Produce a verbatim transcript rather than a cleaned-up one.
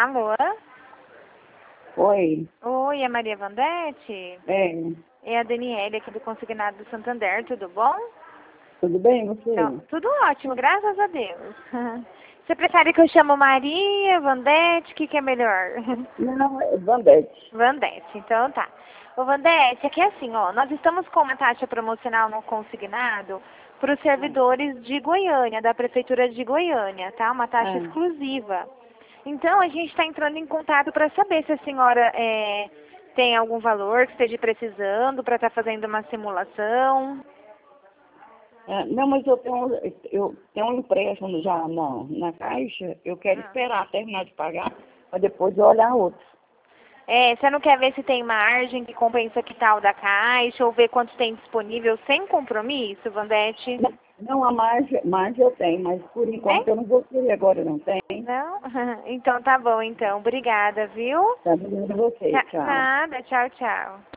Alô? Oi. Oi, é Maria Vandete? É. É a Daniele aqui do Consignado do Santander, tudo bom? Tudo bem, você? Então, tudo ótimo, graças a Deus. Você prefere que eu chamo Maria, Vandete, o que, que é melhor? Não, é Vandete. Vandete, então tá. Ô Vandete, aqui é assim, ó, nós estamos com uma taxa promocional no consignado para os servidores de Goiânia, da Prefeitura de Goiânia, tá? Uma taxa Ah. exclusiva. Então, a gente está entrando em contato para saber se a senhora é, tem algum valor que esteja precisando para estar fazendo uma simulação. Ah, não, mas eu tenho, eu tenho um empréstimo já na, na caixa. Eu quero Ah. esperar terminar de pagar para depois eu olhar outro. É, você não quer ver se tem margem que compensa que tal da caixa ou ver quanto tem disponível sem compromisso, Vandete? Não, não a margem, margem eu tenho, mas por enquanto Tem? eu não vou querer agora, não tem? Não? Então tá bom, então. Obrigada, viu? Tá vendo você, Na- tchau. Nada, tchau, tchau.